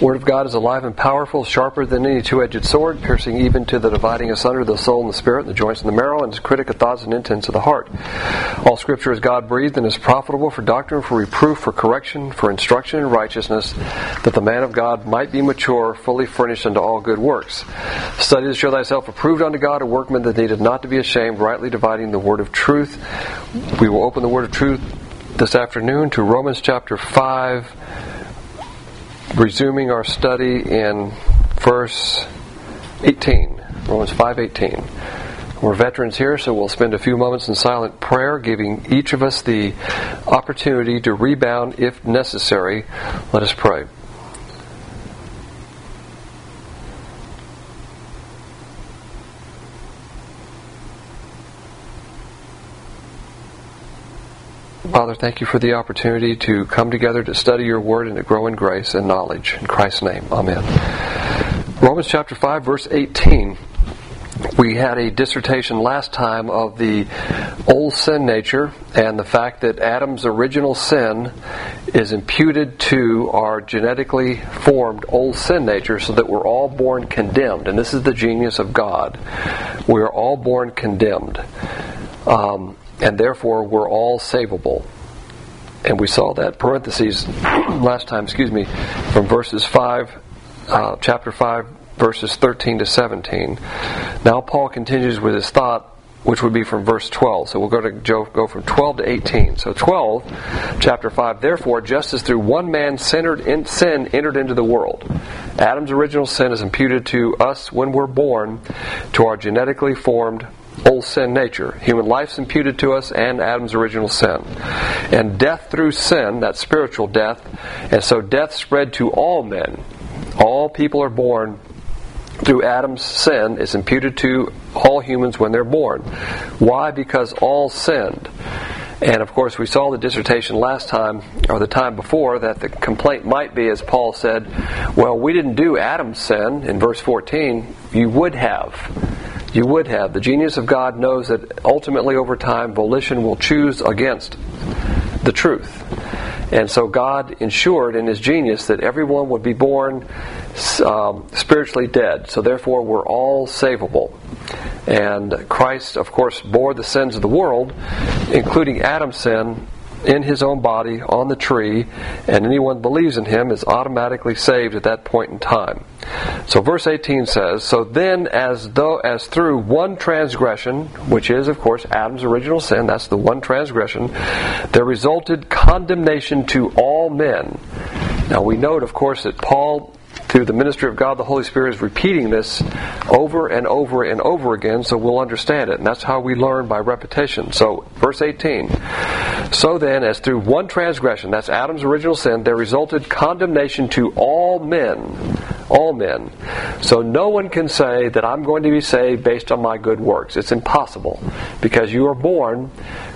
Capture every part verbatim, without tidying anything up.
Word of God is alive and powerful, sharper than any two-edged sword, piercing even to the dividing asunder the soul and the spirit, and the joints and the marrow, and is critic of thoughts and intents of the heart. All Scripture is God-breathed and is profitable for doctrine, for reproof, for correction, for instruction in righteousness, that the man of God might be mature, fully furnished unto all good works. Study to show thyself approved unto God, a workman that needeth not to be ashamed, rightly dividing the word of truth. We will open the word of truth this afternoon to Romans chapter five, resuming our study in verse eighteen. Romans five eighteen. We're veterans here, so we'll spend a few moments in silent prayer, giving each of us the opportunity to rebound if necessary. Let us pray. Father, thank you for the opportunity to come together to study your word and to grow in grace and knowledge. In Christ's name, amen. Romans chapter five, verse eighteen. We had a dissertation last time of the old sin nature and the fact that Adam's original sin is imputed to our genetically formed old sin nature, so that we're all born condemned. And this is the genius of God. We are all born condemned. Um... And therefore, we're all savable. And we saw that parentheses last time, excuse me, from verses five, uh, chapter five, verses thirteen to seventeen. Now Paul continues with his thought, which would be from verse twelve. So we'll go to go from twelve to eighteen. So twelve, chapter five. Therefore, just as through one man sin entered into the world, Adam's original sin is imputed to us when we're born, to our genetically formed old sin nature. Human life's imputed to us, and Adam's original sin. And death through sin, that's spiritual death, and so death spread to all men. All people are born through Adam's sin is imputed to all humans when they're born. Why? Because all sinned. And of course, we saw the dissertation last time, or the time before, that the complaint might be, as Paul said, well, we didn't do Adam's sin in verse fourteen. You would have. You would have. The genius of God knows that ultimately over time, volition will choose against the truth. And so God ensured in His genius that everyone would be born um, spiritually dead. So therefore, we're all savable. And Christ, of course, bore the sins of the world, including Adam's sin, in His own body on the tree, and anyone who believes in Him is automatically saved at that point in time. So verse eighteen says, so then as though as through one transgression, which is of course Adam's original sin, that's the one transgression, there resulted condemnation to all men. Now we note, of course, that Paul, through the ministry of God, the Holy Spirit, is repeating this over and over and over again, so we'll understand it. And that's how we learn, by repetition. So, verse eighteen. So then, as through one transgression, that's Adam's original sin, there resulted condemnation to all men. All men. So no one can say that I'm going to be saved based on my good works. It's impossible. Because you are born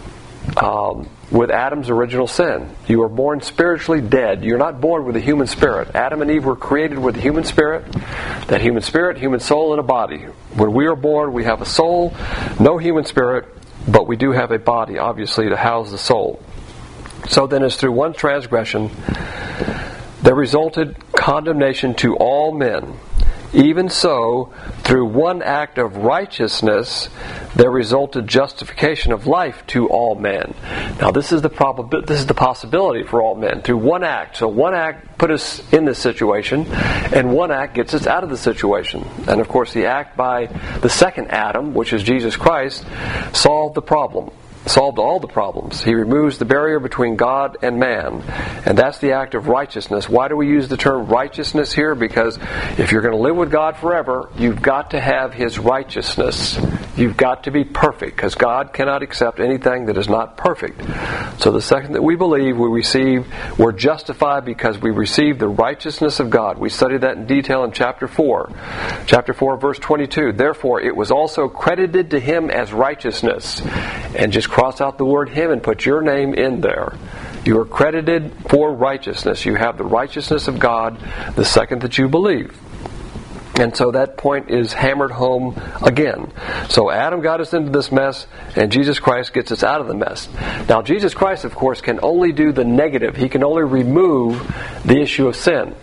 um, with Adam's original sin. You are born spiritually dead. You're not born with a human spirit. Adam and Eve were created with a human spirit. That human spirit, human soul, and a body. When we are born, we have a soul, no human spirit, but we do have a body, obviously, to house the soul. So then, as through one transgression, there resulted condemnation to all men. Even so, through one act of righteousness, there resulted justification of life to all men. Now, this is the probabil- this is the possibility for all men through one act. So, one act put us in this situation, and one act gets us out of the situation. And of course, the act by the second Adam, which is Jesus Christ, solved the problem. Solved all the problems. He removes the barrier between God and man. And that's the act of righteousness. Why do we use the term righteousness here? Because if you're going to live with God forever, you've got to have His righteousness. You've got to be perfect, because God cannot accept anything that is not perfect. So the second that we believe, we receive, we're justified because we receive the righteousness of God. We studied that in detail in chapter four. Chapter four, verse twenty-two. Therefore, it was also credited to Him as righteousness. And just cross out the word Him and put your name in there. You are credited for righteousness. You have the righteousness of God the second that you believe. And so that point is hammered home again. So Adam got us into this mess, and Jesus Christ gets us out of the mess. Now, Jesus Christ, of course, can only do the negative. He can only remove the issue of sin.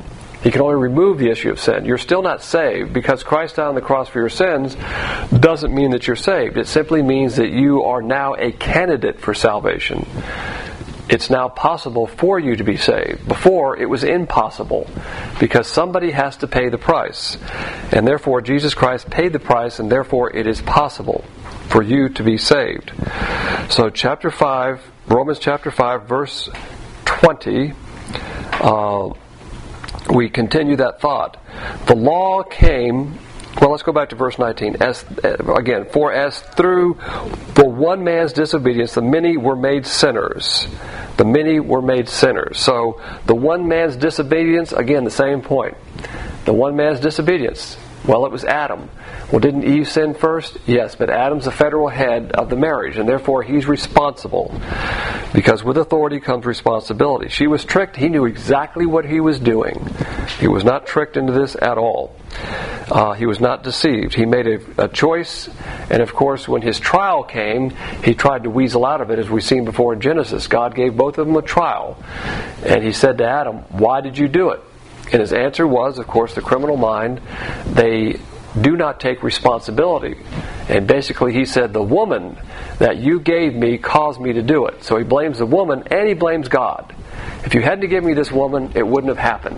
He can only remove the issue of sin. You're still not saved. Because Christ died on the cross for your sins doesn't mean that you're saved. It simply means that you are now a candidate for salvation. It's now possible for you to be saved. Before, it was impossible because somebody has to pay the price. And therefore, Jesus Christ paid the price, and therefore it is possible for you to be saved. So chapter five, Romans chapter five, verse twenty, uh, we continue that thought. The law came... Well, let's go back to verse nineteen. As, again, for as through the one man's disobedience the many were made sinners. The many were made sinners. So, the one man's disobedience, again, the same point. The one man's disobedience. Well, it was Adam. Well, didn't Eve sin first? Yes, but Adam's the federal head of the marriage, and therefore he's responsible. Because with authority comes responsibility. She was tricked. He knew exactly what he was doing. He was not tricked into this at all. Uh, he was not deceived. He made a, a choice, and of course, when his trial came, he tried to weasel out of it, as we've seen before in Genesis. God gave both of them a trial, and he said to Adam, "Why did you do it?" And his answer was, of course, the criminal mind, they do not take responsibility. And basically he said, the woman that you gave me caused me to do it. So he blames the woman and he blames God. If you hadn't given me this woman, it wouldn't have happened.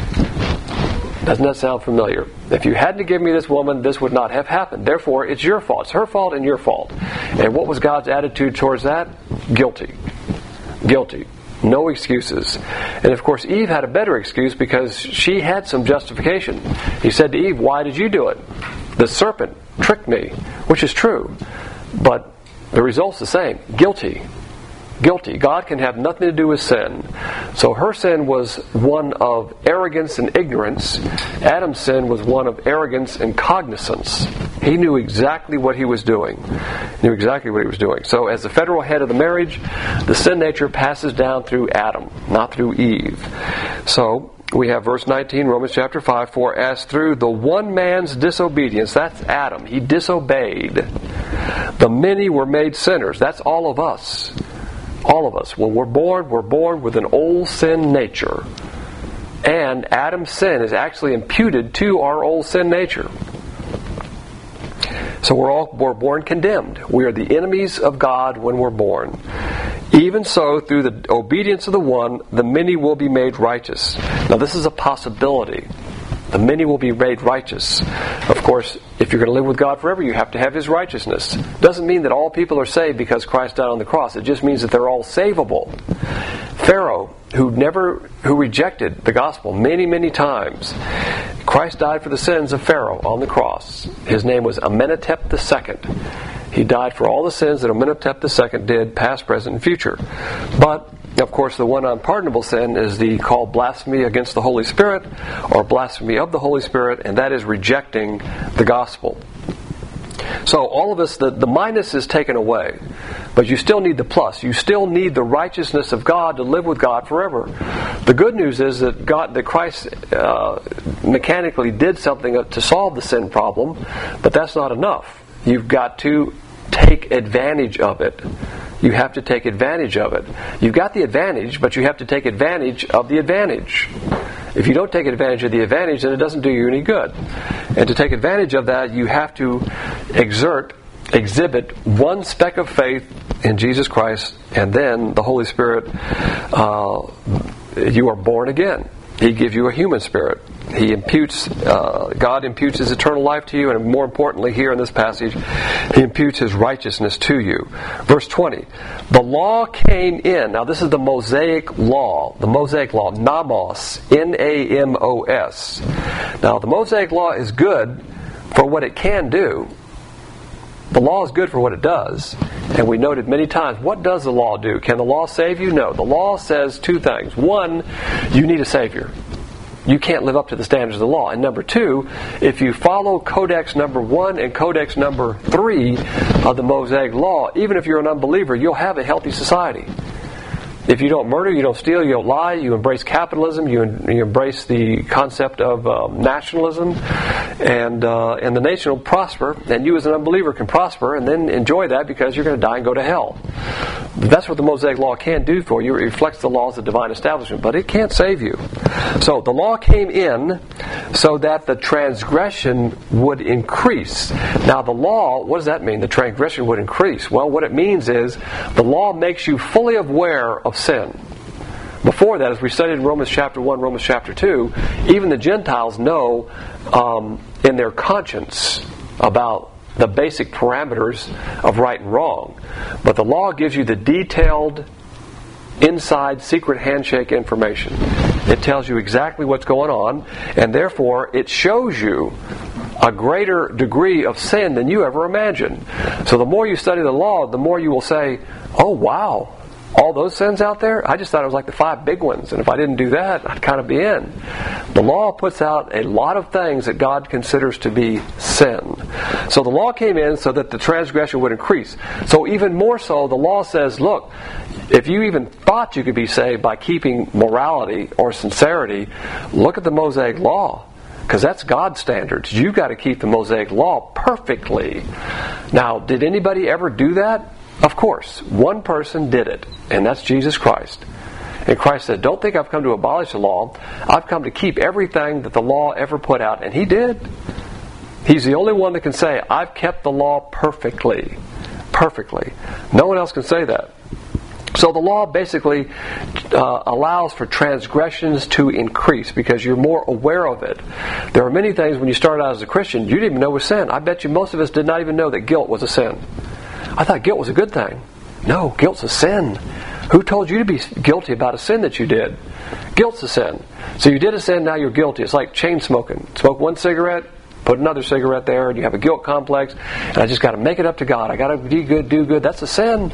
Doesn't that sound familiar? If you hadn't given me this woman, this would not have happened. Therefore, it's your fault. It's her fault and your fault. And what was God's attitude towards that? Guilty. Guilty. No excuses. And of course, Eve had a better excuse because she had some justification. He said to Eve, "Why did you do it? The serpent tricked me," which is true. But the result's the same. Guilty. Guilty. God can have nothing to do with sin. So her sin was one of arrogance and ignorance. Adam's sin was one of arrogance and cognizance. He knew exactly what he was doing. He knew exactly what he was doing. So as the federal head of the marriage, the sin nature passes down through Adam, not through Eve. So we have verse nineteen, Romans chapter five, for as through the one man's disobedience, that's Adam, he disobeyed, the many were made sinners. That's all of us. All of us. When we're born, we're born with an old sin nature. And Adam's sin is actually imputed to our old sin nature. So we're all we're born condemned. We are the enemies of God when we're born. Even so, through the obedience of the one, the many will be made righteous. Now this is a possibility. The many will be made righteous. Of course, if you're going to live with God forever, you have to have His righteousness. Doesn't mean that all people are saved because Christ died on the cross. It just means that they're all savable. Pharaoh, who never, who rejected the gospel many, many times, Christ died for the sins of Pharaoh on the cross. His name was Amenhotep the Second. He died for all the sins that Amenhotep the Second did, past, present, and future. But of course, the one unpardonable sin is the called blasphemy against the Holy Spirit, or blasphemy of the Holy Spirit, and that is rejecting the gospel. So all of us, the, the minus is taken away, but you still need the plus. You still need the righteousness of God to live with God forever. The good news is that God, that Christ uh, mechanically did something to solve the sin problem, but that's not enough. You've got to take advantage of it. You have to take advantage of it. You've got the advantage, but you have to take advantage of the advantage. If you don't take advantage of the advantage, then it doesn't do you any good. And to take advantage of that, you have to exert, exhibit one speck of faith in Jesus Christ, and then the Holy Spirit, uh, you are born again. He gives you a human spirit. He imputes, uh, God imputes His eternal life to you, and more importantly, here in this passage, He imputes His righteousness to you. Verse twenty, the law came in. Now this is the Mosaic law. The Mosaic law, Namos, N A M O S. Now the Mosaic law is good for what it can do. The law is good for what it does. And we noted many times, what does the law do? Can the law save you? No. The law says two things. One, you need a Savior. You can't live up to the standards of the law. And number two, if you follow Codex number one and Codex number three of the Mosaic Law, even if you're an unbeliever, you'll have a healthy society. If you don't murder, you don't steal, you don't lie, you embrace capitalism, you, you embrace the concept of um, nationalism, and uh, and the nation will prosper, and you as an unbeliever can prosper, and then enjoy that because you're going to die and go to hell. That's what the Mosaic Law can do for you. It reflects the laws of divine establishment, but it can't save you. So the law came in so that the transgression would increase. Now the law, what does that mean? The transgression would increase. Well, what it means is the law makes you fully aware of sin. Before that, as we studied in Romans chapter one, Romans chapter two, even the Gentiles know um, in their conscience about the basic parameters of right and wrong. But the law gives you the detailed, inside, secret handshake information. It tells you exactly what's going on, and therefore it shows you a greater degree of sin than you ever imagined. So the more you study the law, the more you will say, oh wow, all those sins out there? I just thought it was like the five big ones, and if I didn't do that, I'd kind of be in. The law puts out a lot of things that God considers to be sin. So the law came in so that the transgression would increase. So even more so, the law says, look, if you even thought you could be saved by keeping morality or sincerity, look at the Mosaic Law. Because that's God's standards. You've got to keep the Mosaic Law perfectly. Now, did anybody ever do that? Of course. One person did it, and that's Jesus Christ. And Christ said, don't think I've come to abolish the law. I've come to keep everything that the law ever put out. And He did. He's the only one that can say, I've kept the law perfectly. Perfectly. No one else can say that. So the law basically uh, allows for transgressions to increase because you're more aware of it. There are many things when you start out as a Christian you didn't even know was sin. I bet you most of us did not even know that guilt was a sin. I thought guilt was a good thing. No, guilt's a sin. Who told you to be guilty about a sin that you did? Guilt's a sin. So you did a sin, now you're guilty. It's like chain smoking. Smoke one cigarette, put another cigarette there, and you have a guilt complex, and I just got to make it up to God. I got to be good, do good. That's a sin.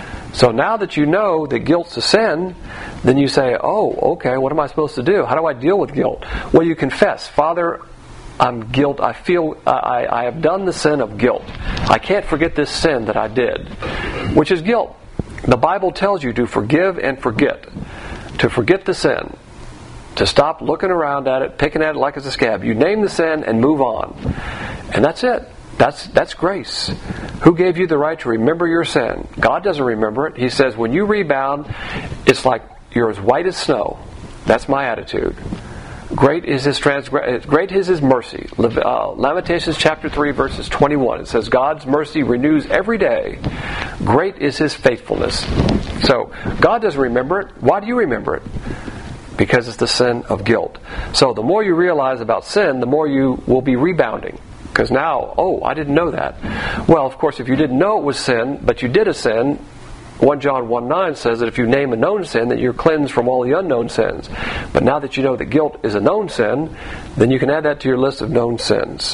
So now that you know that guilt's a sin, then you say, oh, okay, what am I supposed to do? How do I deal with guilt? Well, you confess, Father, I'm guilt. I feel I, I have done the sin of guilt. I can't forget this sin that I did, which is guilt. The Bible tells you to forgive and forget. To forget the sin. To stop looking around at it, picking at it like it's a scab. You name the sin and move on. And that's it. That's that's grace. Who gave you the right to remember your sin? God doesn't remember it. He says when you rebound, it's like you're as white as snow. That's my attitude. Great is His transgression. Great is His mercy. Uh, Lamentations chapter three, verses twenty-one. It says, God's mercy renews every day. Great is His faithfulness. So, God doesn't remember it. Why do you remember it? Because it's the sin of guilt. So, the more you realize about sin, the more you will be rebounding. Because now, oh, I didn't know that. Well, of course, if you didn't know it was sin, but you did a sin, First John one nine says that if you name a known sin, that you're cleansed from all the unknown sins. But now that you know that guilt is a known sin, then you can add that to your list of known sins.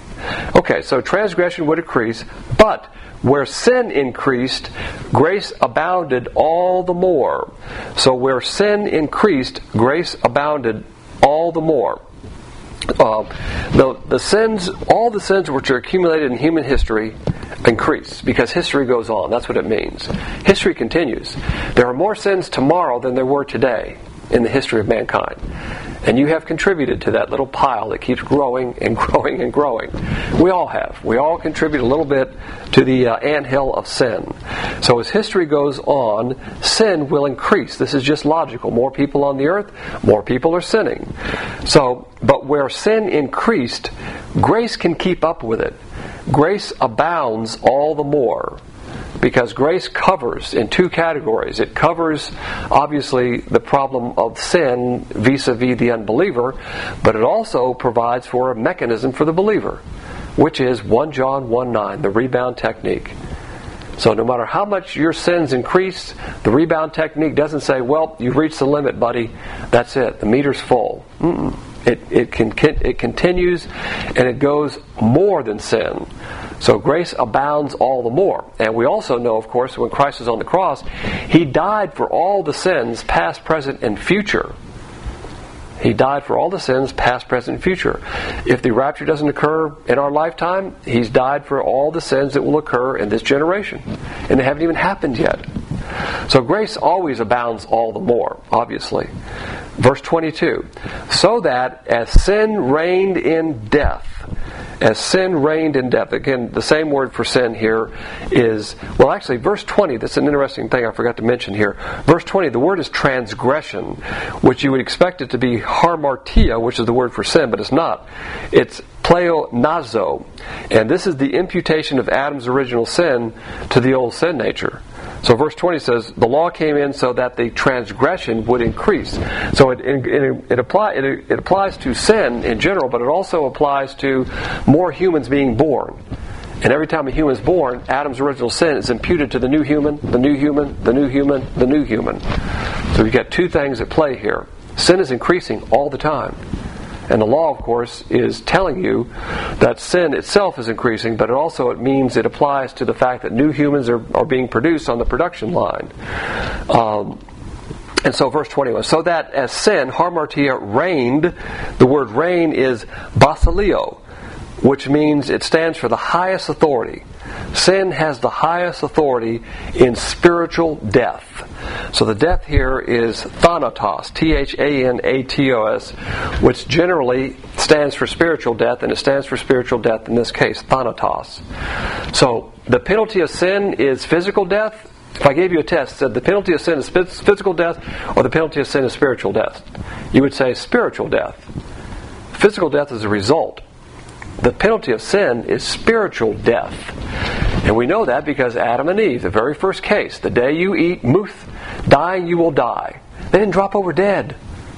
Okay, so transgression would increase, but where sin increased, grace abounded all the more. So where sin increased, grace abounded all the more. Uh, the, the sins, all the sins which are accumulated in human history increase because history goes on. That's what it means. History continues. There are more sins tomorrow than there were today in the history of mankind. And you have contributed to that little pile that keeps growing and growing and growing. We all have. We all contribute a little bit to the uh, anthill of sin. So as history goes on, sin will increase. This is just logical. More people on the earth, more people are sinning. So, but where sin increased, grace can keep up with it. Grace abounds all the more. Because grace covers in two categories. It covers, obviously, the problem of sin vis-a-vis the unbeliever, but it also provides for a mechanism for the believer, which is First John one nine, the rebound technique. So no matter how much your sins increase, the rebound technique doesn't say, well, you've reached the limit, buddy. That's it. The meter's full. Mm-mm. It, it, can, it continues, and it goes more than sin. So grace abounds all the more. And we also know, of course, when Christ was on the cross, He died for all the sins, past, present, and future. He died for all the sins, past, present, and future. If the rapture doesn't occur in our lifetime, He's died for all the sins that will occur in this generation. And they haven't even happened yet. So grace always abounds all the more, obviously. Verse twenty-two, so that as sin reigned in death, as sin reigned in death. Again, the same word for sin here is, well actually, verse twenty, that's an interesting thing I forgot to mention here. Verse twenty, the word is transgression, which you would expect it to be hamartia, which is the word for sin, but it's not. It's pleonazo. And this is the imputation of Adam's original sin to the old sin nature. So verse twenty says, the law came in so that the transgression would increase. So it it, it, apply, it, it applies to sin in general, but it also applies to more humans being born. And every time a human is born, Adam's original sin is imputed to the new human, the new human, the new human, the new human. So we got two things at play here. Sin is increasing all the time. And the law, of course, is telling you that sin itself is increasing, but it also it means it applies to the fact that new humans are, are being produced on the production line. Um, and so verse twenty-one, so that as sin, hamartia, reigned, the word reign is basilio, which means it stands for the highest authority. Sin has the highest authority in spiritual death. So the death here is thanatos, T H A N A T O S, which generally stands for spiritual death, and it stands for spiritual death in this case, thanatos. So the penalty of sin is physical death. If I gave you a test, said the penalty of sin is physical death or the penalty of sin is spiritual death, you would say spiritual death. Physical death is a result. The penalty of sin is spiritual death. And we know that because Adam and Eve, the very first case, the day you eat muth, dying you will die. They didn't drop over dead.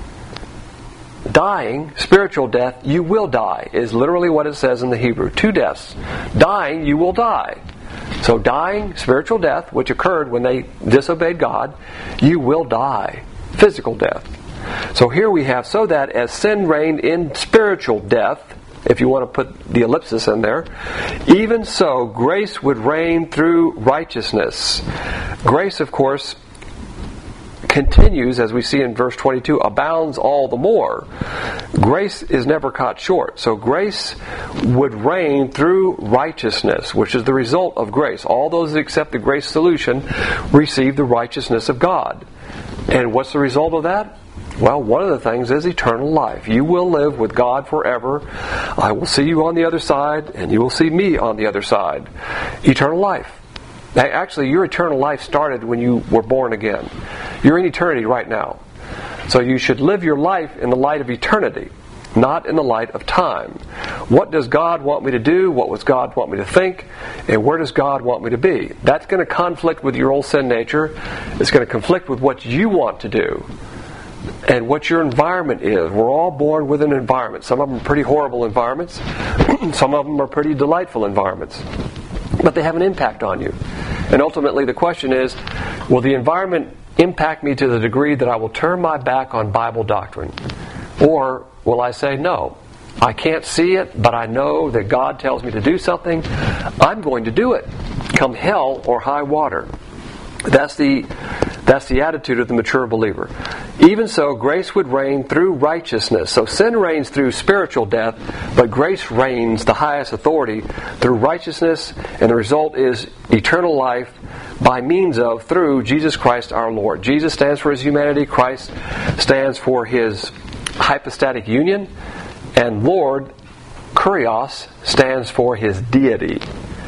Dying, spiritual death, you will die, is literally what it says in the Hebrew. Two deaths. Dying, you will die. So dying, spiritual death, which occurred when they disobeyed God, you will die. Physical death. So here we have, so that as sin reigned in spiritual death, if you want to put the ellipsis in there, even so grace would reign through righteousness. Grace, of course, continues, as we see in verse twenty-two, abounds all the more. Grace is never caught short. So grace would reign through righteousness, which is the result of grace. All those that accept the grace solution receive the righteousness of God. And what's the result of that? Well, one of the things is eternal life. You will live with God forever. I will see you on the other side, and you will see me on the other side. Eternal life. Actually, your eternal life started when you were born again. You're in eternity right now. So you should live your life in the light of eternity, not in the light of time. What does God want me to do? What does God want me to think? And where does God want me to be? That's going to conflict with your old sin nature. It's going to conflict with what you want to do and what your environment is. We're all born with an environment. Some of them are pretty horrible environments. Some of them are pretty delightful environments. But they have an impact on you. And ultimately the question is, will the environment impact me to the degree that I will turn my back on Bible doctrine? Or will I say, no, I can't see it, but I know that God tells me to do something. I'm going to do it, come hell or high water. That's the that's the attitude of the mature believer. Even so, grace would reign through righteousness. So sin reigns through spiritual death, but grace reigns, the highest authority, through righteousness, and the result is eternal life by means of, through Jesus Christ our Lord. Jesus stands for His humanity. Christ stands for His hypostatic union. And Lord, Kurios, stands for His deity.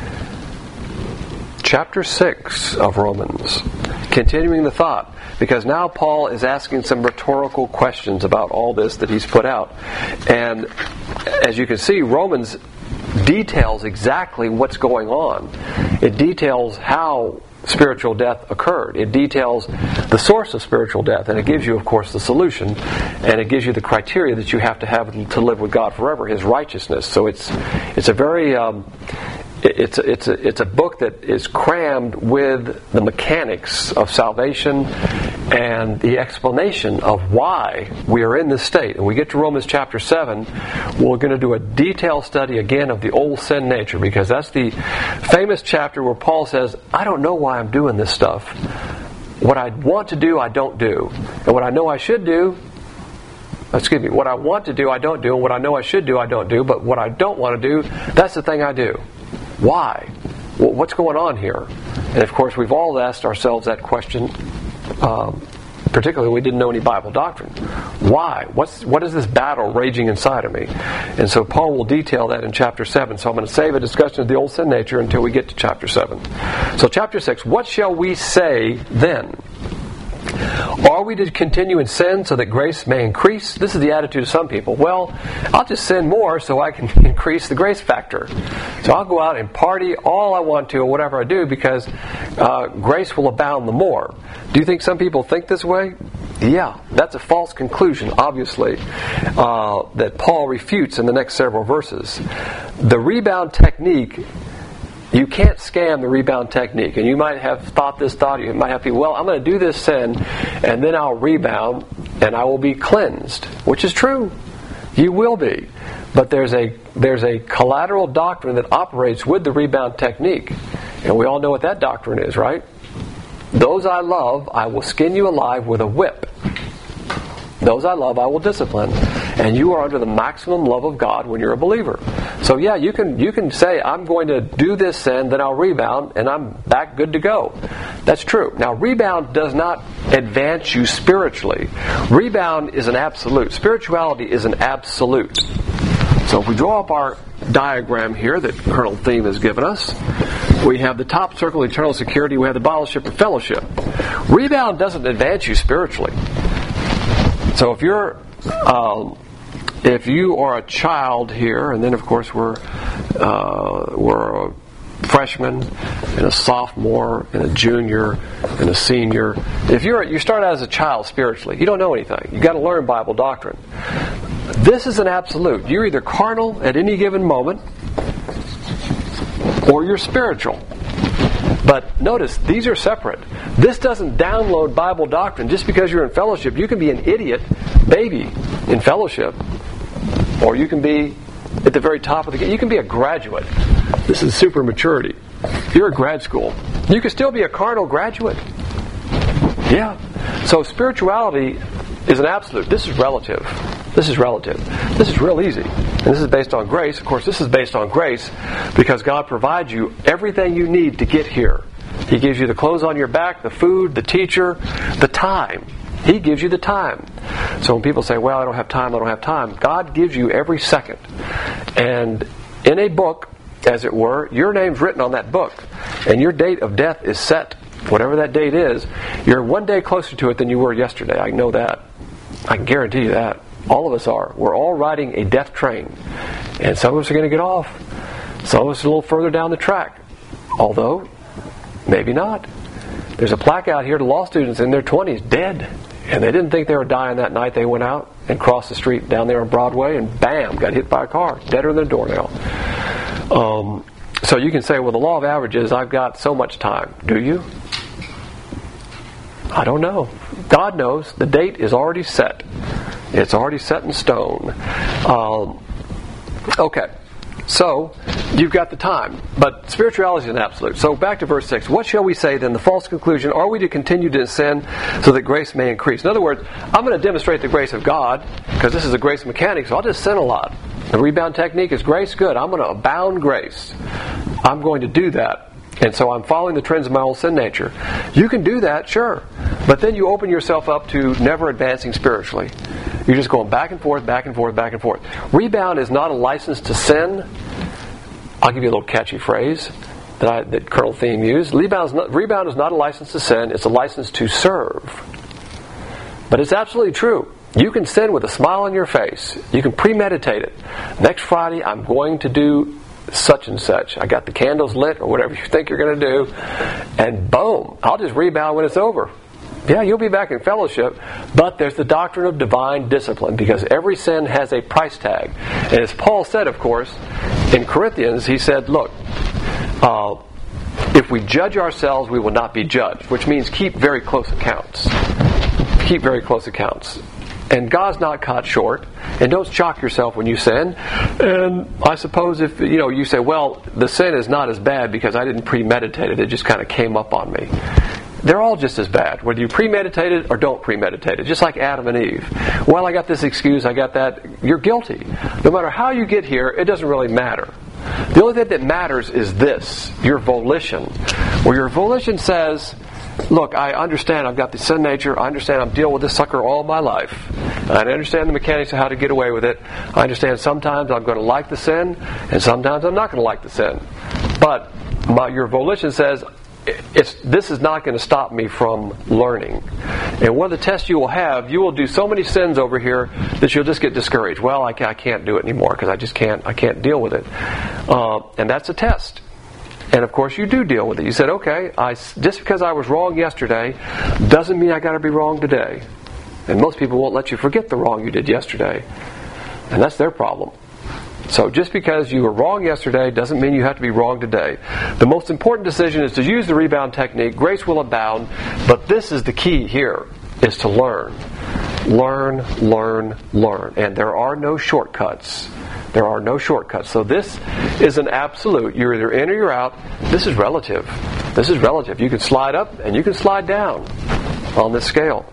Chapter six of Romans. Continuing the thought, because now Paul is asking some rhetorical questions about all this that he's put out. And as you can see, Romans details exactly what's going on. It details how spiritual death occurred. It details the source of spiritual death, and it gives you, of course, the solution, and it gives you the criteria that you have to have to live with God forever, His righteousness. So it's it's a very um, It's a, it's a, it's a book that is crammed with the mechanics of salvation and the explanation of why we are in this state. And we get to Romans chapter seven, we're going to do a detailed study again of the old sin nature, because that's the famous chapter where Paul says, I don't know why I'm doing this stuff. What I want to do, I don't do. And what I know I should do, excuse me, what I want to do, I don't do. And what I know I should do, I don't do. But what I don't want to do, that's the thing I do. Why? What's going on here? And of course, we've all asked ourselves that question, um, particularly when we didn't know any Bible doctrine. Why? What's, what is this battle raging inside of me? And so Paul will detail that in chapter seven. So I'm going to save a discussion of the old sin nature until we get to chapter seven. So chapter six, what shall we say then? Are we to continue in sin so that grace may increase? This is the attitude of some people. Well, I'll just sin more so I can increase the grace factor. So I'll go out and party all I want to or whatever I do because uh, grace will abound the more. Do you think some people think this way? Yeah, that's a false conclusion, obviously, uh, that Paul refutes in the next several verses. The rebound technique, you can't scam the rebound technique. And you might have thought this thought, you might have people, well, I'm going to do this sin, and then I'll rebound, and I will be cleansed, which is true. You will be. But there's a there's a collateral doctrine that operates with the rebound technique. And we all know what that doctrine is, right? Those I love, I will skin you alive with a whip. Those I love, I will discipline. And you are under the maximum love of God when you're a believer. So yeah, you can you can say, I'm going to do this sin, then I'll rebound, and I'm back good to go. That's true. Now, rebound does not advance you spiritually. Rebound is an absolute. Spirituality is an absolute. So if we draw up our diagram here that Colonel Thiem has given us, we have the top circle, eternal security, we have the fellowship of fellowship. Rebound doesn't advance you spiritually. So if you're um, if you are a child here, and then of course we're uh, we're a freshman and a sophomore and a junior and a senior. If you're you start out as a child spiritually, you don't know anything. You got to learn Bible doctrine. This is an absolute. You're either carnal at any given moment, or you're spiritual. But notice, these are separate. This doesn't download Bible doctrine. Just because you're in fellowship, you can be an idiot baby in fellowship. Or you can be at the very top of the game. You can be a graduate. This is super maturity. You're at grad school. You can still be a carnal graduate. Yeah. So spirituality is an absolute. This is relative. This is relative. This is real easy. And this is based on grace. Of course, this is based on grace because God provides you everything you need to get here. He gives you the clothes on your back, the food, the teacher, the time. He gives you the time. So when people say, well, I don't have time, I don't have time, God gives you every second. And in a book, as it were, your name's written on that book. And your date of death is set. Whatever that date is, you're one day closer to it than you were yesterday. I know that. I can guarantee you that. All of us are. We're all riding a death train. And some of us are going to get off. Some of us are a little further down the track. Although, maybe not. There's a plaque out here to law students in their twenties, dead. And they didn't think they were dying that night. They went out and crossed the street down there on Broadway and bam, got hit by a car. Deader than a doornail. Um, so you can say, well, the law of averages, I've got so much time. Do you? I don't know. God knows. The date is already set. It's already set in stone. Um, okay. So, you've got the time. But spirituality is an absolute. So, back to verse six. What shall we say then? The false conclusion. Are we to continue to sin so that grace may increase? In other words, I'm going to demonstrate the grace of God because this is a grace mechanic, so I'll just sin a lot. The rebound technique is grace. Good. I'm going to abound grace. I'm going to do that. And so I'm following the trends of my old sin nature. You can do that, sure. But then you open yourself up to never advancing spiritually. You're just going back and forth, back and forth, back and forth. Rebound is not a license to sin. I'll give you a little catchy phrase that, I, that Colonel Thiem used. Rebound is, not, rebound is not a license to sin. It's a license to serve. But it's absolutely true. You can sin with a smile on your face. You can premeditate it. Next Friday, I'm going to do such and such. I got the candles lit or whatever you think you're going to do. And boom, I'll just rebound when it's over. Yeah, you'll be back in fellowship, but there's the doctrine of divine discipline because every sin has a price tag. And as Paul said, of course, in Corinthians, he said, look, uh, if we judge ourselves, we will not be judged, which means keep very close accounts. Keep very close accounts. And God's not caught short. And don't shock yourself when you sin. And I suppose if you know you say, well, the sin is not as bad because I didn't premeditate it. It just kind of came up on me. They're all just as bad, whether you premeditate it or don't premeditate it. Just like Adam and Eve. Well, I got this excuse, I got that. You're guilty. No matter how you get here, it doesn't really matter. The only thing that matters is this, your volition. Where your volition says, look, I understand I've got the sin nature. I understand I'm dealing with this sucker all my life. I understand the mechanics of how to get away with it. I understand sometimes I'm going to like the sin, and sometimes I'm not going to like the sin. But my, your volition says, It's, this is not going to stop me from learning. And one of the tests you will have, you will do so many sins over here that you'll just get discouraged. Well, I, I can't do it anymore because I just can't. I can't deal with it. Uh, and that's a test. And of course, you do deal with it. You said, okay, I, just because I was wrong yesterday doesn't mean I got to be wrong today. And most people won't let you forget the wrong you did yesterday, and that's their problem. So just because you were wrong yesterday doesn't mean you have to be wrong today. The most important decision is to use the rebound technique. Grace will abound, but this is the key here, is to learn. Learn, learn, learn. And there are no shortcuts. There are no shortcuts. So this is an absolute. You're either in or you're out. This is relative. This is relative. You can slide up and you can slide down on this scale.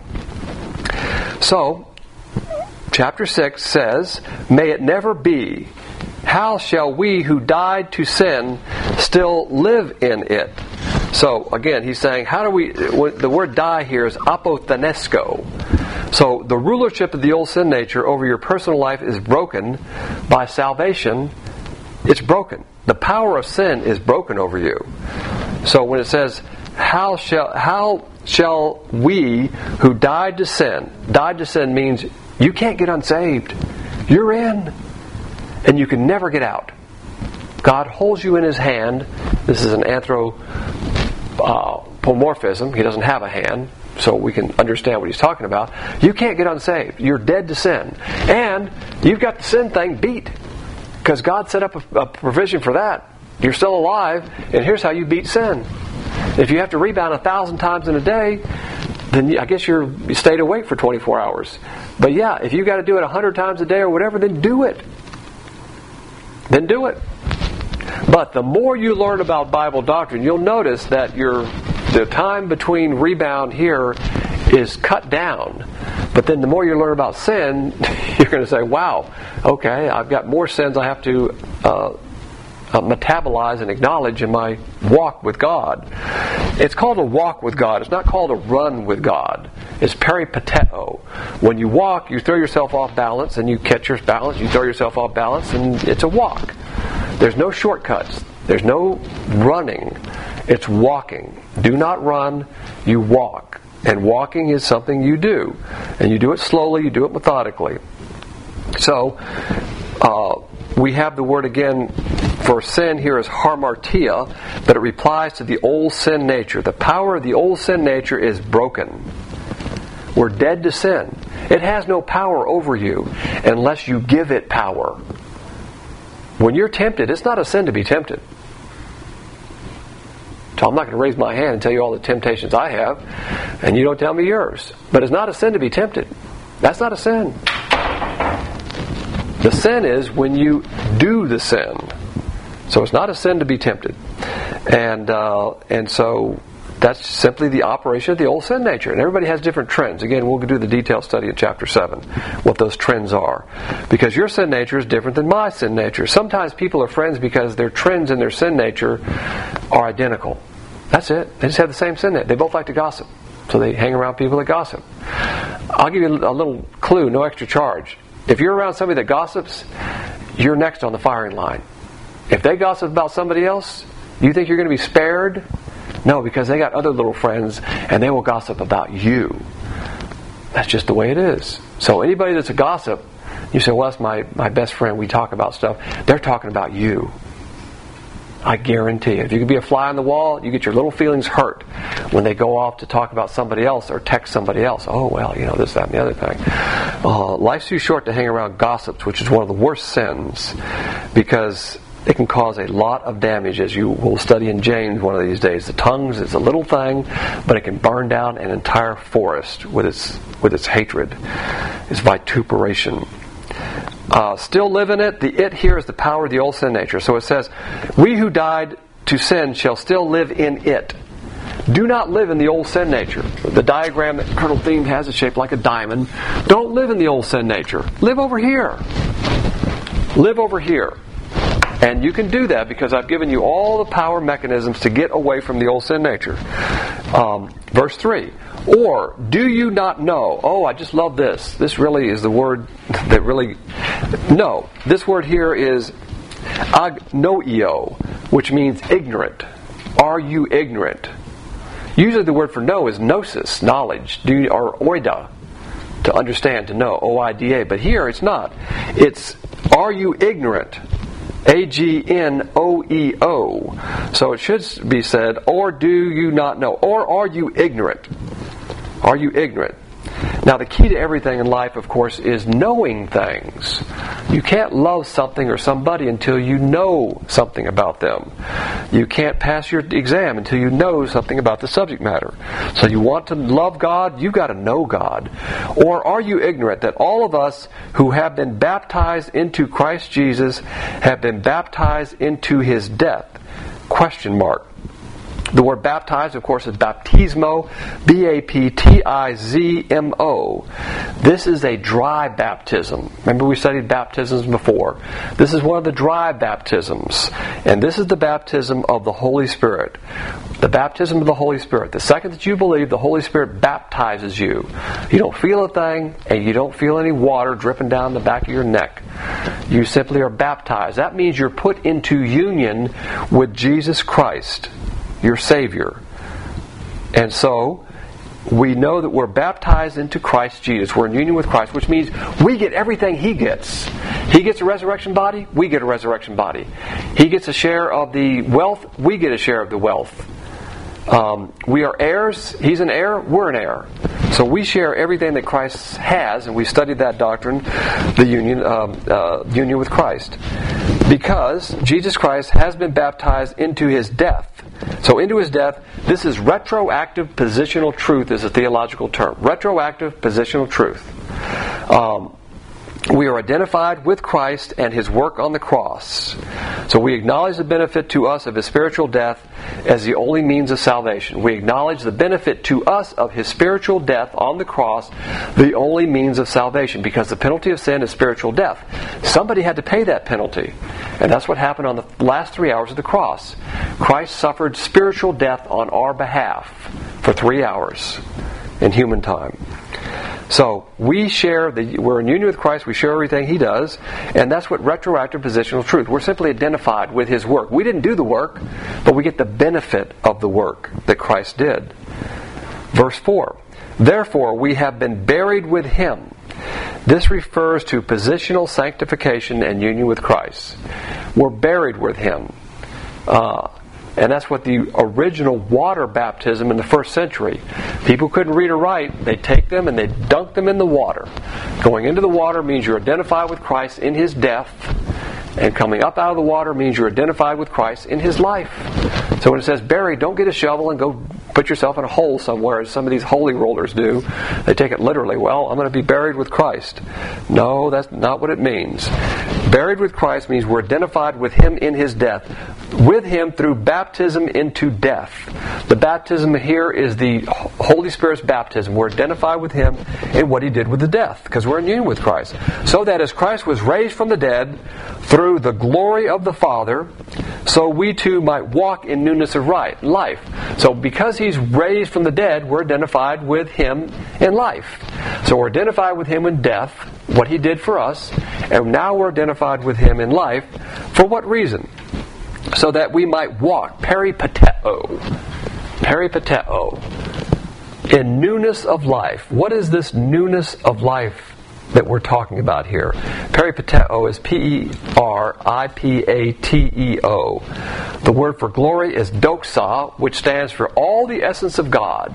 So, chapter six says, "May it never be. How shall we who died to sin still live in it?" So, again, he's saying, how do we... The word die here is apothenesko. So, the rulership of the old sin nature over your personal life is broken by salvation. It's broken. The power of sin is broken over you. So, when it says, how shall how shall we who died to sin... Died to sin means you can't get unsaved. You're in. And you can never get out. God holds you in His hand. This is an anthropomorphism. He doesn't have a hand, so we can understand what He's talking about. You can't get unsaved. You're dead to sin. And you've got the sin thing beat. Because God set up a, a provision for that. You're still alive, and here's how you beat sin. If you have to rebound a thousand times in a day, then I guess you're, you stayed awake for twenty-four hours. But yeah, if you've got to do it a hundred times a day or whatever, then do it. Then do it. But the more you learn about Bible doctrine, you'll notice that your the time between rebound here is cut down. But then the more you learn about sin, you're going to say, wow, okay, I've got more sins I have to uh, uh, metabolize and acknowledge in my walk with God. It's called a walk with God. It's not called a run with God. It's peripateo. When you walk, you throw yourself off balance, and you catch your balance, you throw yourself off balance, and it's a walk. There's no shortcuts. There's no running. It's walking. Do not run, you walk. And walking is something you do. And you do it slowly, you do it methodically. So, uh, we have the word again for sin here is hamartia, but it replies to the old sin nature. The power of the old sin nature is broken. We're dead to sin. It has no power over you unless you give it power. When you're tempted, it's not a sin to be tempted. So I'm not going to raise my hand and tell you all the temptations I have, and you don't tell me yours. But it's not a sin to be tempted. That's not a sin. The sin is when you do the sin. So it's not a sin to be tempted. And uh, and so that's simply the operation of the old sin nature. And everybody has different trends. Again, we'll do the detailed study in chapter seven, what those trends are. Because your sin nature is different than my sin nature. Sometimes people are friends because their trends in their sin nature are identical. That's it. They just have the same sin nature. They both like to gossip. So they hang around people that gossip. I'll give you a little clue, no extra charge. If you're around somebody that gossips, you're next on the firing line. If they gossip about somebody else, you think you're going to be spared? No, because they got other little friends and they will gossip about you. That's just the way it is. So anybody that's a gossip, you say, well, that's my, my best friend, we talk about stuff. They're talking about you. I guarantee you. If you can be a fly on the wall, you get your little feelings hurt when they go off to talk about somebody else or text somebody else. Oh, well, you know, this, that, and the other thing. Uh, life's too short to hang around gossips, which is one of the worst sins, because it can cause a lot of damage, as you will study in James one of these days. The tongue is a little thing, but it can burn down an entire forest with its with its hatred, its vituperation. Uh, still live in it. The it here is the power of the old sin nature. So it says, we who died to sin shall still live in it. Do not live in the old sin nature. The diagram that Colonel Thiem has is shaped like a diamond. Don't live in the old sin nature. Live over here. Live over here. And you can do that because I've given you all the power mechanisms to get away from the old sin nature. Um, verse three. Or do you not know? Oh, I just love this. This really is the word that really... No. This word here is agnoio, which means ignorant. Are you ignorant? Usually the word for know is gnosis, knowledge, do you, or oida, to understand, to know, O I D A. But here it's not. It's, are you ignorant? A G N O E O. So it should be said, or do you not know? Or are you ignorant? Are you ignorant? Now the key to everything in life, of course, is knowing things. You can't love something or somebody until you know something about them. You can't pass your exam until you know something about the subject matter. So you want to love God, you've got to know God. Or are you ignorant that all of us who have been baptized into Christ Jesus have been baptized into His death? Question mark. The word baptized, of course, is baptismo, B A P T I Z M O. This is a dry baptism. Remember we studied baptisms before. This is one of the dry baptisms. And this is the baptism of the Holy Spirit. The baptism of the Holy Spirit. The second that you believe, the Holy Spirit baptizes you. You don't feel a thing, and you don't feel any water dripping down the back of your neck. You simply are baptized. That means you're put into union with Jesus Christ, your Savior. And so, we know that we're baptized into Christ Jesus. We're in union with Christ, which means we get everything He gets. He gets a resurrection body, we get a resurrection body. He gets a share of the wealth, we get a share of the wealth. Um, we are heirs, He's an heir, we're an heir. So we share everything that Christ has, and we studied that doctrine, the union, um, uh, union with Christ. Because Jesus Christ has been baptized into His death. So into His death, this is retroactive positional truth is a theological term. Retroactive positional truth. Um, we are identified with Christ and His work on the cross. So we acknowledge the benefit to us of His spiritual death as the only means of salvation. We acknowledge the benefit to us of His spiritual death on the cross, the only means of salvation, because the penalty of sin is spiritual death. Somebody had to pay that penalty. And that's what happened on the last three hours of the cross. Christ suffered spiritual death on our behalf for three hours in human time. So we share, the, we're in union with Christ, we share everything He does, and that's what retroactive positional truth. We're simply identified with His work. We didn't do the work, but we get the benefit of the work that Christ did. Verse four, therefore we have been buried with Him. This refers to positional sanctification and union with Christ. We're buried with Him. Uh, And that's what the original water baptism in the first century. People couldn't read or write. They'd take them and they'd dunk them in the water. Going into the water means you're identified with Christ in His death. And coming up out of the water means you're identified with Christ in His life. So when it says buried, don't get a shovel and go put yourself in a hole somewhere, as some of these holy rollers do. They take it literally. Well, I'm going to be buried with Christ. No, that's not what it means. Buried with Christ means we're identified with Him in His death. With Him through baptism into death. The baptism here is the Holy Spirit's baptism. We're identified with Him in what He did with the death, because we're in union with Christ. So that as Christ was raised from the dead through the glory of the Father, so we too might walk in newness of right, life. So because He's raised from the dead, we're identified with Him in life. So we're identified with Him in death, what He did for us, and now we're identified with Him in life. For what reason? So that we might walk, peripateo, peripateo, in newness of life. What is this newness of life that we're talking about here? Peripateo is P E R I P A T E O. The word for glory is doxa, which stands for all the essence of God.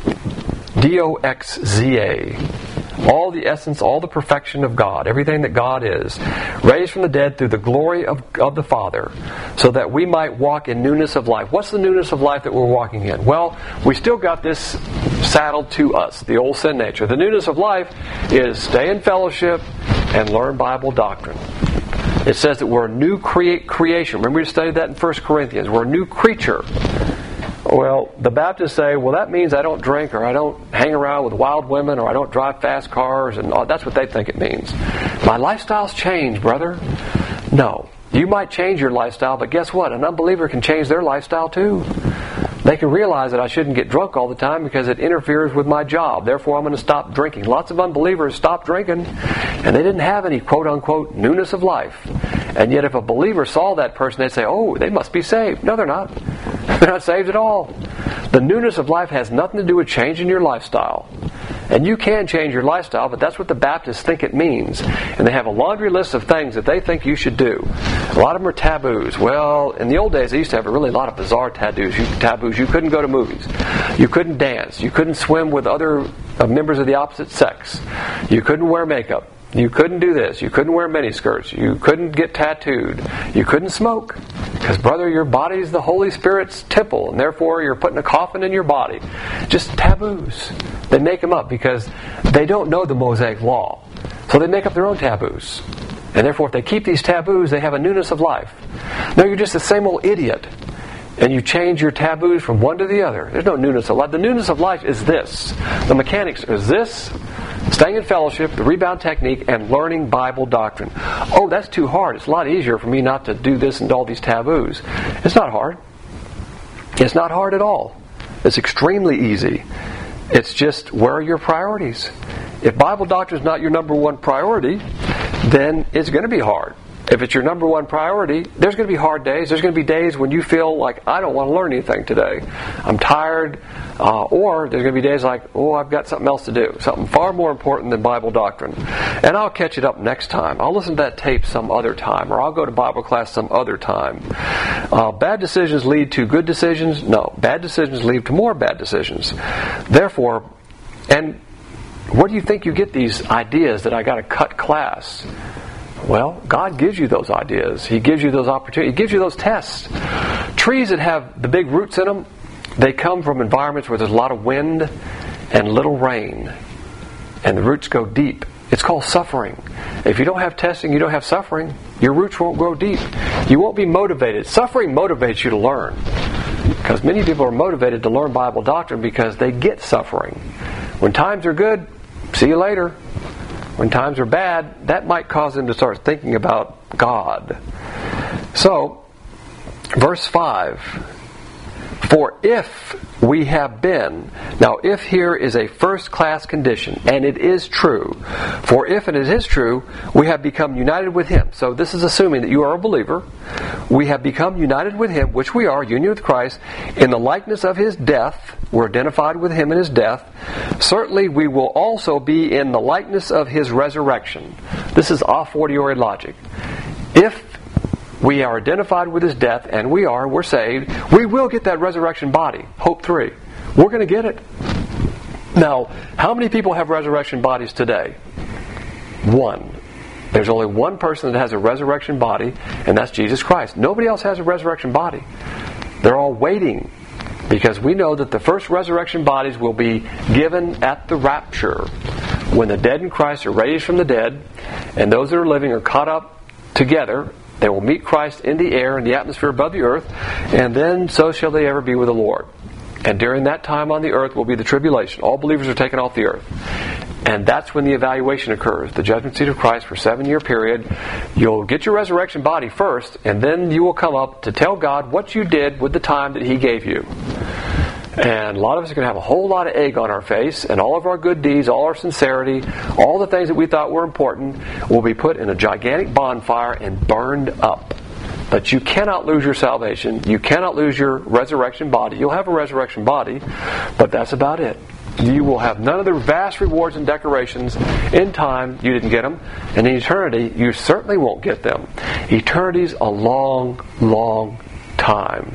D O X Z A. All the essence, all the perfection of God, everything that God is, raised from the dead through the glory of, of the Father, so that we might walk in newness of life. What's the newness of life that we're walking in? Well, we still got this saddled to us, the old sin nature. The newness of life is stay in fellowship and learn Bible doctrine. It says that we're a new crea- creation. Remember we studied that in First Corinthians. We're a new creature. Well, the Baptists say, well, that means I don't drink, or I don't hang around with wild women, or I don't drive fast cars, and all. That's what they think it means. My lifestyle's changed, brother. No. You You might change your lifestyle, but guess what? An unbeliever can change their lifestyle too. They can realize that I shouldn't get drunk all the time because it interferes with my job. Therefore, I'm going to stop drinking. Lots of unbelievers stopped drinking, and they didn't have any quote-unquote newness of life. And yet if a believer saw that person, they'd say, oh, they must be saved. No, they're not. They're not saved at all. The newness of life has nothing to do with changing your lifestyle. And you can change your lifestyle, but that's what the Baptists think it means. And they have a laundry list of things that they think you should do. A lot of them are taboos. Well, in the old days, they used to have a really lot of bizarre taboos. You, taboos. You couldn't go to movies. You couldn't dance. You couldn't swim with other uh, members of the opposite sex. You couldn't wear makeup. You couldn't do this. You couldn't wear miniskirts. You couldn't get tattooed. You couldn't smoke. Because, brother, your body's the Holy Spirit's temple, and therefore you're putting a coffin in your body. Just taboos. They make them up because they don't know the Mosaic Law. So they make up their own taboos. And therefore, if they keep these taboos, they have a newness of life. No, you're just the same old idiot. And you change your taboos from one to the other. There's no newness of life. The newness of life is this. The mechanics is this. Staying in fellowship, the rebound technique, and learning Bible doctrine. Oh, that's too hard. It's a lot easier for me not to do this and all these taboos. It's not hard. It's not hard at all. It's extremely easy. It's just, where are your priorities? If Bible doctrine is not your number one priority, then it's going to be hard. If it's your number one priority, there's going to be hard days. There's going to be days when you feel like, I don't want to learn anything today. I'm tired. Uh, or there's going to be days like, oh, I've got something else to do. Something far more important than Bible doctrine. And I'll catch it up next time. I'll listen to that tape some other time. Or I'll go to Bible class some other time. Uh, bad decisions lead to good decisions? No. Bad decisions lead to more bad decisions. Therefore, and where do you think you get these ideas that I got to cut class? Well, God gives you those ideas. He gives you those opportunities. He gives you those tests. Trees that have the big roots in them, they come from environments where there's a lot of wind and little rain. And the roots go deep. It's called suffering. If you don't have testing, you don't have suffering, your roots won't grow deep. You won't be motivated. Suffering motivates you to learn. Because many people are motivated to learn Bible doctrine because they get suffering. When times are good, see you later. When times are bad, that might cause them to start thinking about God. So, verse five. For if we have been... Now, if here is a first-class condition, and it is true. For if, and it is true, we have become united with Him. So this is assuming that you are a believer. We have become united with Him, which we are, union with Christ, in the likeness of His death. We're identified with Him in His death. Certainly we will also be in the likeness of His resurrection. This is a fortiori logic. If we are identified with His death, and we are, we're saved, we will get that resurrection body. Hope three. We're going to get it. Now, how many people have resurrection bodies today? One. There's only one person that has a resurrection body, and that's Jesus Christ. Nobody else has a resurrection body. They're all waiting, because we know that the first resurrection bodies will be given at the rapture, when the dead in Christ are raised from the dead, and those that are living are caught up together. They will meet Christ in the air, in the atmosphere above the earth, and then so shall they ever be with the Lord. And during that time on the earth will be the tribulation. All believers are taken off the earth. And that's when the evaluation occurs. The judgment seat of Christ for a seven-year period. You'll get your resurrection body first, and then you will come up to tell God what you did with the time that He gave you. And a lot of us are going to have a whole lot of egg on our face, and all of our good deeds, all our sincerity, all the things that we thought were important will be put in a gigantic bonfire and burned up. But you cannot lose your salvation. You cannot lose your resurrection body. You'll have a resurrection body, but that's about it. You will have none of the vast rewards and decorations. In time, you didn't get them. And in eternity, you certainly won't get them. Eternity's a long, long time.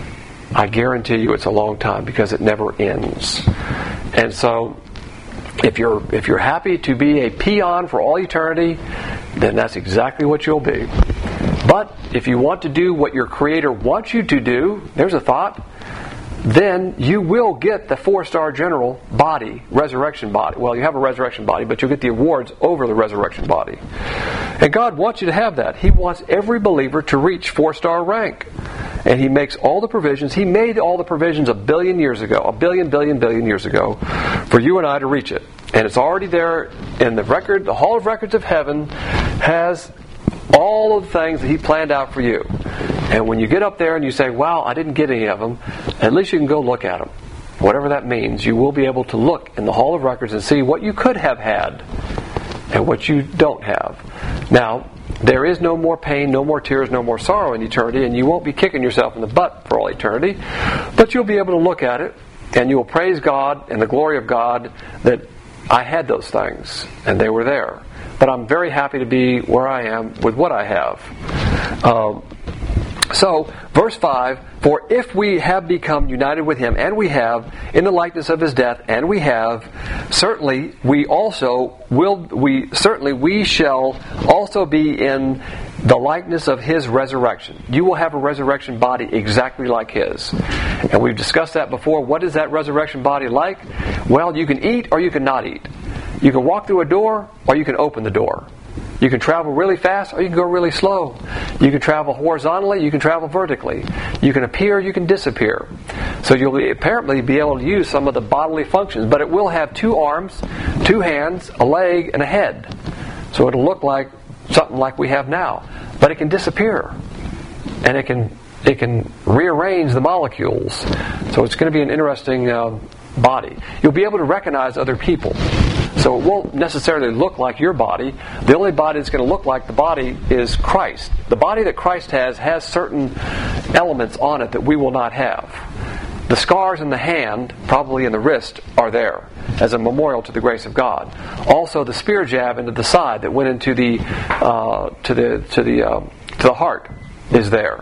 I guarantee you it's a long time because it never ends. And so, if you're if you're happy to be a peon for all eternity, then that's exactly what you'll be. But if you want to do what your Creator wants you to do, there's a thought, then you will get the four-star general body, resurrection body. Well, you have a resurrection body, but you'll get the awards over the resurrection body. And God wants you to have that. He wants every believer to reach four-star rank. And He makes all the provisions. He made all the provisions a billion years ago, a billion, billion, billion years ago, for you and I to reach it. And it's already there in the record. The Hall of Records of Heaven has all of the things that He planned out for you. And when you get up there and you say, "Wow, I didn't get any of them," at least you can go look at them. Whatever that means, you will be able to look in the Hall of Records and see what you could have had and what you don't have. Now, there is no more pain, no more tears, no more sorrow in eternity, and you won't be kicking yourself in the butt for all eternity, but you'll be able to look at it, and you will praise God and the glory of God that I had those things, and they were there. But I'm very happy to be where I am with what I have. Um, So, verse five, "For if we have become united with Him, and we have, in the likeness of His death, and we have, certainly we also will, we certainly we shall also be in the likeness of His resurrection." You will have a resurrection body exactly like His. And we've discussed that before. What is that resurrection body like? Well, you can eat or you can not eat. You can walk through a door or you can open the door. You can travel really fast or you can go really slow. You can travel horizontally, you can travel vertically. You can appear, you can disappear. So you'll be, apparently be able to use some of the bodily functions, but it will have two arms, two hands, a leg, and a head. So it'll look like something like we have now. But it can disappear. And it can it can rearrange the molecules. So it's going to be an interesting uh, body. You'll be able to recognize other people. So it won't necessarily look like your body. The only body that's going to look like the body is Christ. The body that Christ has has certain elements on it that we will not have. The scars in the hand, probably in the wrist, are there as a memorial to the grace of God. Also, the spear jab into the side that went into the uh, to the to the um, to the heart is there,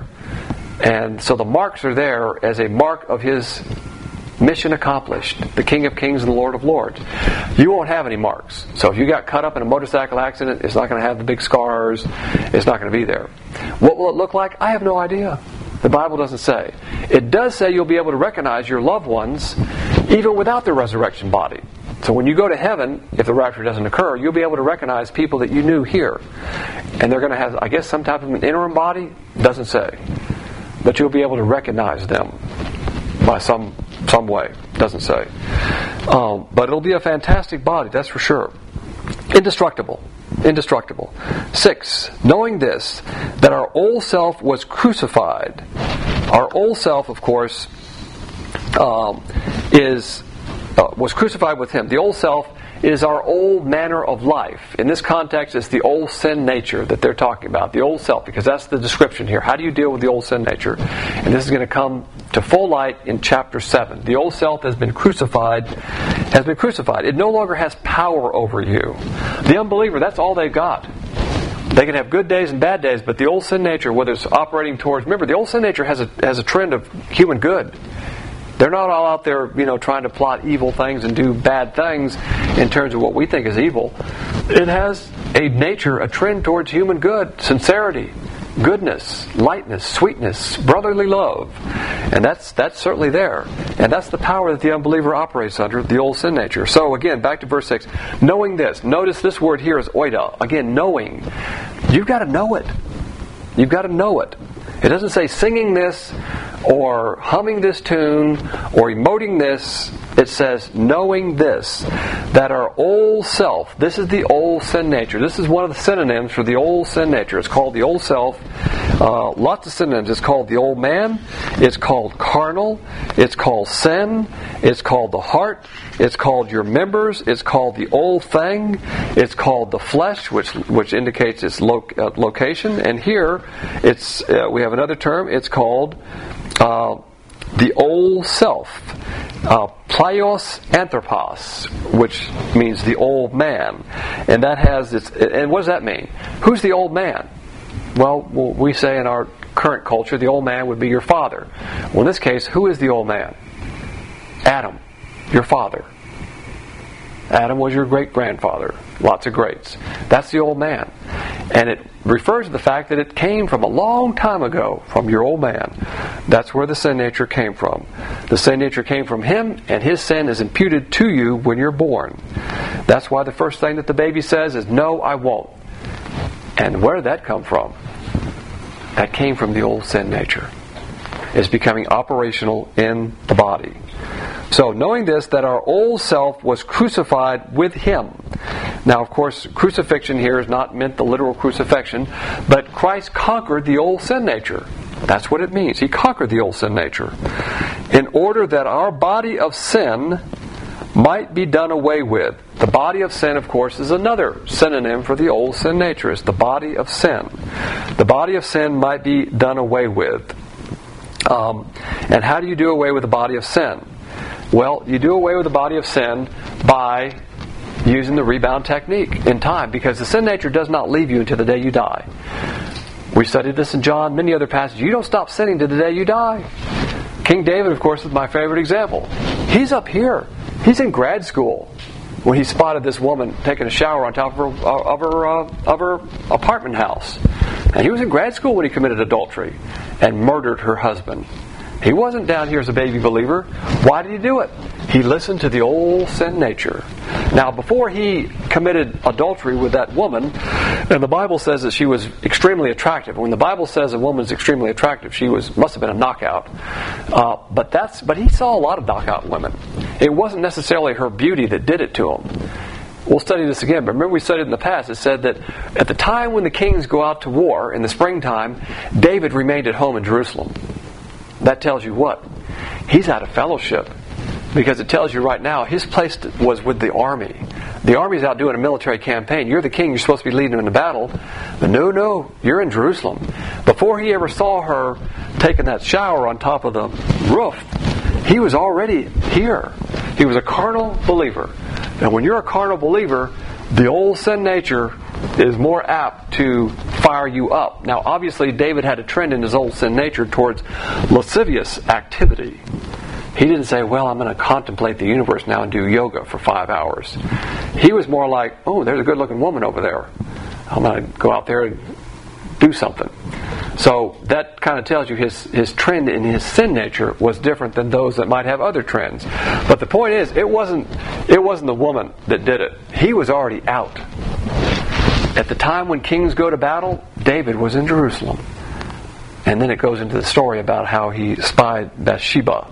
and so the marks are there as a mark of His mission accomplished, the King of Kings and the Lord of Lords. You won't have any marks. So if you got cut up in a motorcycle accident, it's not going to have the big scars. It's not going to be there. What will it look like? I have no idea. The Bible doesn't say. It does say you'll be able to recognize your loved ones even without their resurrection body. So when you go to heaven, if the rapture doesn't occur, you'll be able to recognize people that you knew here. And they're going to have, I guess, some type of an interim body. Doesn't say. But you'll be able to recognize them by some some way. Doesn't say. Um, but it'll be a fantastic body, that's for sure. Indestructible. Indestructible. Six, knowing this, that our old self was crucified. Our old self, of course, um, is uh, was crucified with Him. The old self is our old manner of life. In this context, it's the old sin nature that they're talking about, the old self, because that's the description here. How do you deal with the old sin nature? And this is going to come to full light in chapter seven. The old self has been crucified, has been crucified. It no longer has power over you. The unbeliever, that's all they've got. They can have good days and bad days, but the old sin nature, whether it's operating towards, remember, the old sin nature has a has a trend of human good. They're not all out there, you know, trying to plot evil things and do bad things in terms of what we think is evil. It has a nature, a trend towards human good, sincerity, goodness, lightness, sweetness, brotherly love. And that's that's certainly there. And that's the power that the unbeliever operates under, the old sin nature. So again, back to verse six. Knowing this. Notice this word here is oida. Again, knowing. You've got to know it. You've got to know it. It doesn't say singing this or humming this tune or emoting this. It says knowing this, that our old self, this is the old sin nature. This is one of the synonyms for the old sin nature. It's called the old self. Uh, lots of synonyms. It's called the old man. It's called carnal. It's called sin. It's called the heart. It's called your members. It's called the old thing. It's called the flesh, which which indicates its lo- uh, location. And here, it's uh, we have another term. It's called uh, the old self. Uh, Plaios anthropos, which means the old man. And that has its, and what does that mean? Who's the old man? Well, we say in our current culture, the old man would be your father. Well, in this case, who is the old man? Adam, your father. Adam was your great-grandfather. Lots of greats. That's the old man. And it refers to the fact that it came from a long time ago, from your old man. That's where the sin nature came from. The sin nature came from him, and his sin is imputed to you when you're born. That's why the first thing that the baby says is, "No, I won't." And where did that come from? That came from the old sin nature. It's becoming operational in the body. So, knowing this, that our old self was crucified with Him. Now, of course, crucifixion here is not meant the literal crucifixion, but Christ conquered the old sin nature. That's what it means. He conquered the old sin nature in order that our body of sin might be done away with. The body of sin, of course, is another synonym for the old sin nature. It's the body of sin. The body of sin might be done away with. Um, and how do you do away with the body of sin? Well, you do away with the body of sin by using the rebound technique in time, because the sin nature does not leave you until the day you die. We studied this in John, many other passages. You don't stop sinning to the day you die. King David, of course, is my favorite example. He's up here. He's in grad school when he spotted this woman taking a shower on top of her, of her, uh, of her apartment house. And he was in grad school when he committed adultery and murdered her husband. He wasn't down here as a baby believer. Why did he do it? He listened to the old sin nature. Now, before he committed adultery with that woman, and the Bible says that she was extremely attractive. When the Bible says a woman's extremely attractive, she was must have been a knockout. Uh, but that's but he saw a lot of knockout women. It wasn't necessarily her beauty that did it to him. We'll study this again, but remember we studied in the past, it said that at the time when the kings go out to war, in the springtime, David remained at home in Jerusalem. That tells you what? He's out of fellowship. Because it tells you right now, his place was with the army. The army's out doing a military campaign. You're the king, you're supposed to be leading them in the battle. But no, no, you're in Jerusalem. Before he ever saw her taking that shower on top of the roof, he was already here. He was a carnal believer. And when you're a carnal believer, the old sin nature is more apt to fire you up. Now, obviously, David had a trend in his old sin nature towards lascivious activity. He didn't say, well, I'm going to contemplate the universe now and do yoga for five hours. He was more like, oh, there's a good-looking woman over there. I'm going to go out there and do something. So that kind of tells you his, his trend in his sin nature was different than those that might have other trends. But the point is, it wasn't it wasn't the woman that did it. He was already out. At the time when kings go to battle, David was in Jerusalem. And then it goes into the story about how he spied Bathsheba.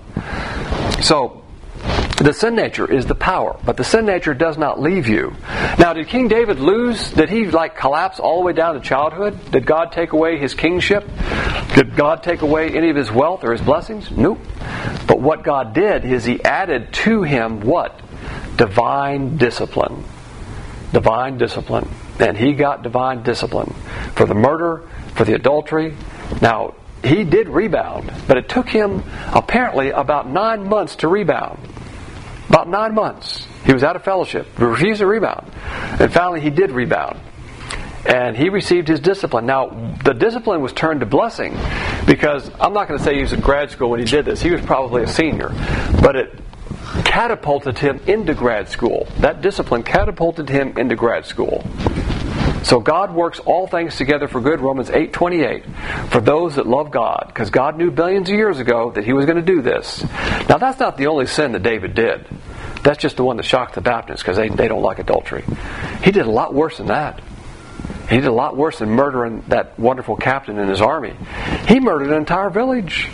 So, the sin nature is the power, but the sin nature does not leave you. Now, did King David lose? Did he like collapse all the way down to childhood? Did God take away his kingship? Did God take away any of his wealth or his blessings? Nope. But what God did is he added to him what? Divine discipline. Divine discipline. And he got divine discipline for the murder, for the adultery. Now, he did rebound, but it took him apparently about nine months to rebound. About nine months. He was out of fellowship. He refused to rebound. And finally he did rebound. And he received his discipline. Now, the discipline was turned to blessing because I'm not going to say he was in grad school when he did this. He was probably a senior. But it catapulted him into grad school. That discipline catapulted him into grad school. So God works all things together for good, Romans eight twenty-eight, for those that love God. Because God knew billions of years ago that he was going to do this. Now that's not the only sin that David did. That's just the one that shocked the Baptists because they, they don't like adultery. He did a lot worse than that. He did a lot worse than murdering that wonderful captain in his army. He murdered an entire village.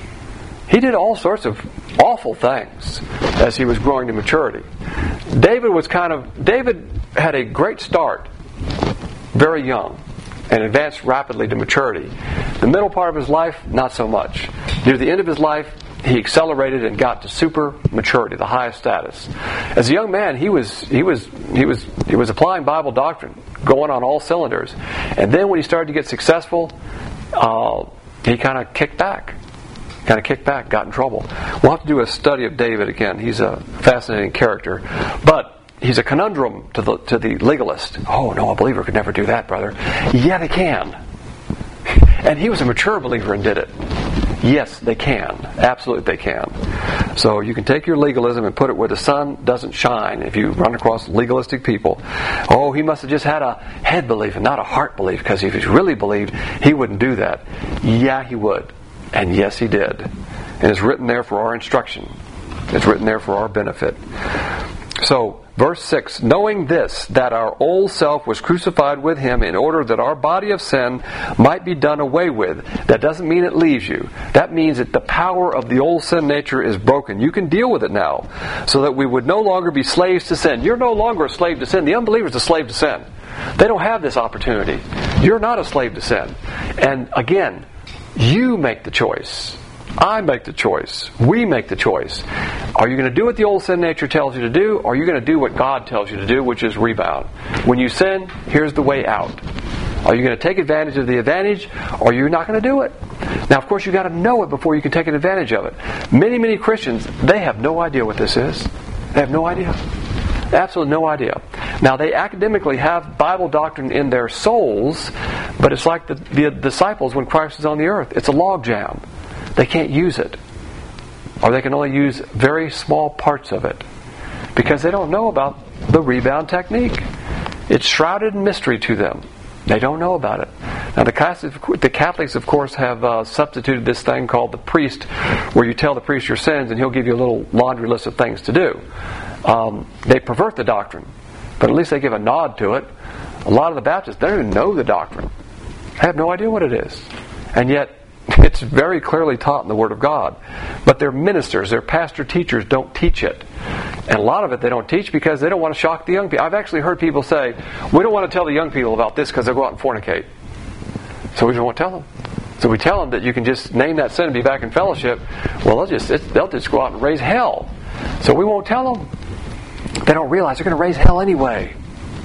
He did all sorts of awful things as he was growing to maturity. David was kind of, David had a great start. Very young and advanced rapidly to maturity. The middle part of his life, not so much. Near the end of his life, he accelerated and got to super maturity, the highest status. As a young man, he was he was he was he was applying Bible doctrine, going on all cylinders. And then when he started to get successful, uh, he kind of kicked back. Kind of kicked back, got in trouble. We'll have to do a study of David again. He's a fascinating character. But he's a conundrum to the to the legalist. Oh, no, a believer could never do that, brother. Yeah, they can. And he was a mature believer and did it. Yes, they can. Absolutely they can. So you can take your legalism and put it where the sun doesn't shine if you run across legalistic people. Oh, he must have just had a head belief and not a heart belief, because if he really believed, he wouldn't do that. Yeah, he would. And yes, he did. And it's written there for our instruction. It's written there for our benefit. So, verse six, knowing this, that our old self was crucified with him in order that our body of sin might be done away with. That doesn't mean it leaves you. That means that the power of the old sin nature is broken. You can deal with it now, so that we would no longer be slaves to sin. You're no longer a slave to sin. The unbeliever is a slave to sin. They don't have this opportunity. You're not a slave to sin. And again, you make the choice. I make the choice. We make the choice. Are you going to do what the old sin nature tells you to do, or are you going to do what God tells you to do, which is rebound? When you sin, here's the way out. Are you going to take advantage of the advantage, or are you not going to do it? Now, of course, you've got to know it before you can take advantage of it. Many, many Christians, they have no idea what this is. They have no idea. Absolutely no idea. Now, they academically have Bible doctrine in their souls, but it's like the, the disciples when Christ was on the earth. It's a logjam. They can't use it. Or they can only use very small parts of it. Because they don't know about the rebound technique. It's shrouded in mystery to them. They don't know about it. Now the Catholics, the Catholics of course, have uh, substituted this thing called the priest, where you tell the priest your sins and he'll give you a little laundry list of things to do. Um, they pervert the doctrine. But at least they give a nod to it. A lot of the Baptists, they don't even know the doctrine. They have no idea what it is. And yet, it's very clearly taught in the Word of God. But their ministers, their pastor teachers don't teach it. And a lot of it they don't teach because they don't want to shock the young people. I've actually heard people say, we don't want to tell the young people about this because they'll go out and fornicate. So we don't want to tell them. So we tell them that you can just name that sin and be back in fellowship. Well, they'll just, they'll just go out and raise hell. So we won't tell them. They don't realize they're going to raise hell anyway.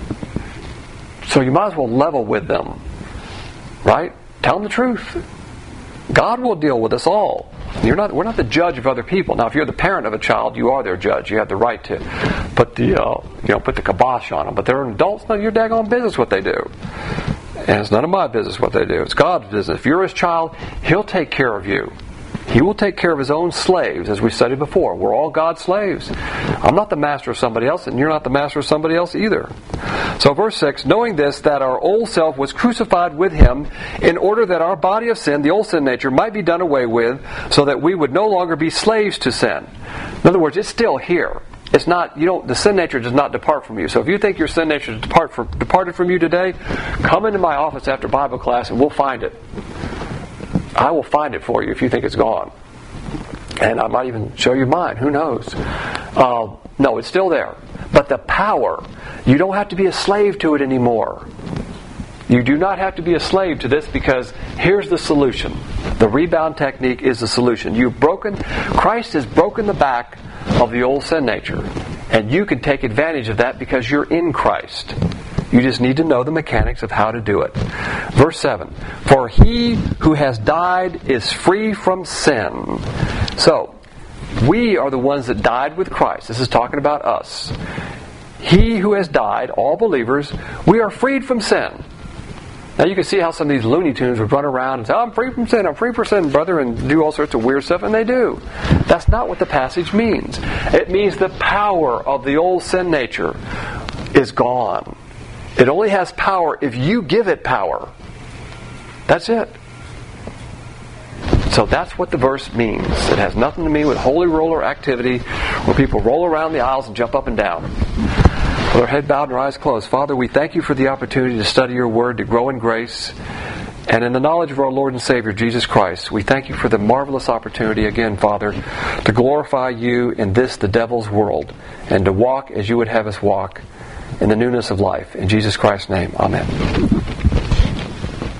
So you might as well level with them. Right? Tell them the truth. God will deal with us all. You're not. We're not the judge of other people. Now, if you're the parent of a child, you are their judge. You have the right to put the uh, you know put the kibosh on them. But they're adults. None of your daggone business what they do. And it's none of my business what they do. It's God's business. If you're His child, He'll take care of you. He will take care of His own slaves, as we studied before. We're all God's slaves. I'm not the master of somebody else, and you're not the master of somebody else either. So verse six, knowing this, that our old self was crucified with Him, in order that our body of sin, the old sin nature, might be done away with, so that we would no longer be slaves to sin. In other words, it's still here. It's not, you don't, the sin nature does not depart from you. So if you think your sin nature has depart from, departed from you today, come into my office after Bible class and we'll find it. I will find it for you if you think it's gone. And I might even show you mine. Who knows? Uh, no, it's still there. But the power, you don't have to be a slave to it anymore. You do not have to be a slave to this, because here's the solution. The rebound technique is the solution. You've broken, Christ has broken the back of the old sin nature. And you can take advantage of that because you're in Christ. You just need to know the mechanics of how to do it. Verse seven, for he who has died is free from sin. So, we are the ones that died with Christ. This is talking about us. He who has died, all believers, we are freed from sin. Now you can see how some of these Looney Tunes would run around and say, oh, I'm free from sin, I'm free from sin, brother, and do all sorts of weird stuff, and they do. That's not what the passage means. It means the power of the old sin nature is gone. It only has power if you give it power. That's it. So that's what the verse means. It has nothing to do with holy roller activity where people roll around the aisles and jump up and down. With our head bowed and our eyes closed. Father, we thank you for the opportunity to study your word, to grow in grace, and in the knowledge of our Lord and Savior, Jesus Christ. We thank you for the marvelous opportunity again, Father, to glorify you in this, the devil's world, and to walk as you would have us walk in the newness of life. In Jesus Christ's name, amen.